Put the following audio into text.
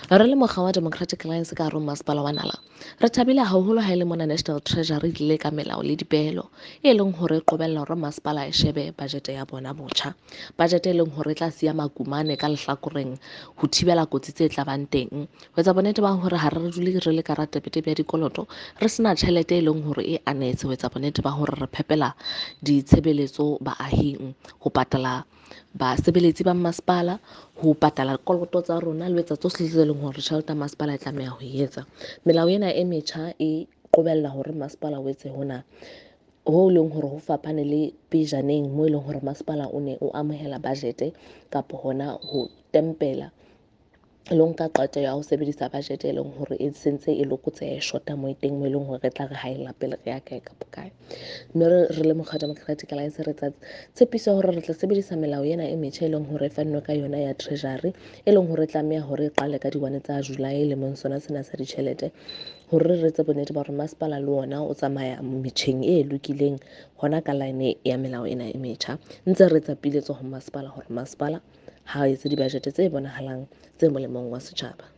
Re le mokga wa Democratic Alliance ka hare ho masepala wa Nala, re thabile haholo ha ele mona National Treasury ile ka melao le dipehelo e leng hore e qobella hore masepala e shebe budget ya bona botjha. Budget e leng hore e tla siya makumane ka lehlakoreng ho thibela kotsi tse tla bang teng. Ho etsa bonnete ba hore ha re dule re le ka ratepetepe ya dikoloto, re sena tjhelete e leng hore e anetse ho etsa bonnete ba hore re phepela ditshebeletso baahing, ho patala basebeletsi ba masepala, ho patala dikoloto tsa rona le ho etsa tsohle tse leng hore tjhelete ya masepala e tlameha ho etsa. Melao ena e metjha e qobella hore masepala o etse hona ho leng hore ho fapane le pejaneng moo e leng hore masepala o ne o amohela budget kapa hona ho tempela le nka qeto ya ho sebedisa budget e leng hore e sentse e lokotse e shota mo teng mo e leng hore re tla re haella pele re ya kae kapa kae. Mme re le mokga Democratic Alliance re tsa tshepiso hore re tla sebedisa melao ena e metjha e leng hore e fannwe ka yona ya Treasury e leng hore e tlameha hore e qale ka di-1 tsa July lemong sona sena sa ditjhelete, hore re etse bonnete ba hore masepala le ona o tsamaya metjheng e lokileng hona ka line ya melao ena e metjha. Ntse re etsa piletso ho masepala hore masepala ha etse di-budget tse bonahalang tse molemong wa setjhaba.